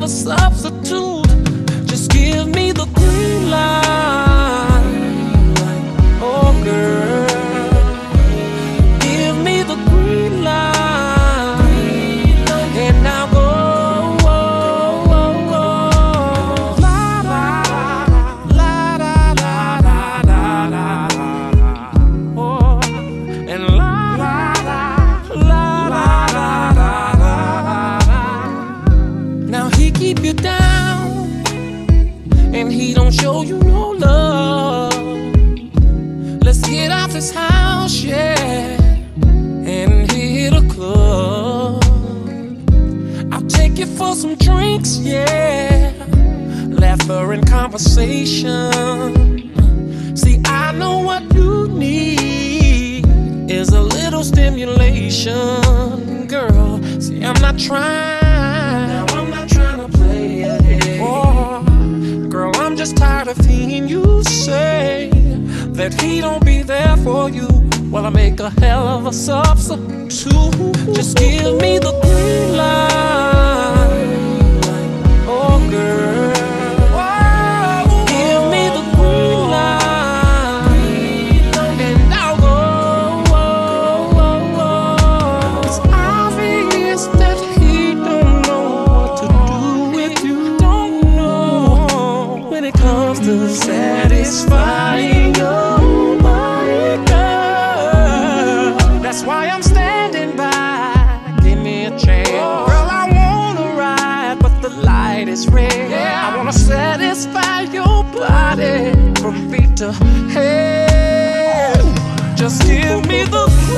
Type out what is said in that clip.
a substitute. Just give me the green light. Oh girl, give me the green light, and now go. Keep you down, and he don't show you no love. Let's get off his house, yeah, and hit a club. I'll take you for some drinks, yeah, laughter and conversation. See, I know what you need is a little stimulation, girl. See, I'm not trying to play it. Oh, girl, I'm just tired of hearing you say that he don't be there for you. Well, I make a hell of a substitute. Just give me the green light. Oh, girl, give me the green light, and I'll go. It's obvious that he don't know what to do with you. Don't know when it comes to satisfying your body, girl. That's why I'm standing by. Give me a chance, girl. I wanna ride, but the light is red. I wanna satisfy your body from feet to head. Just give me the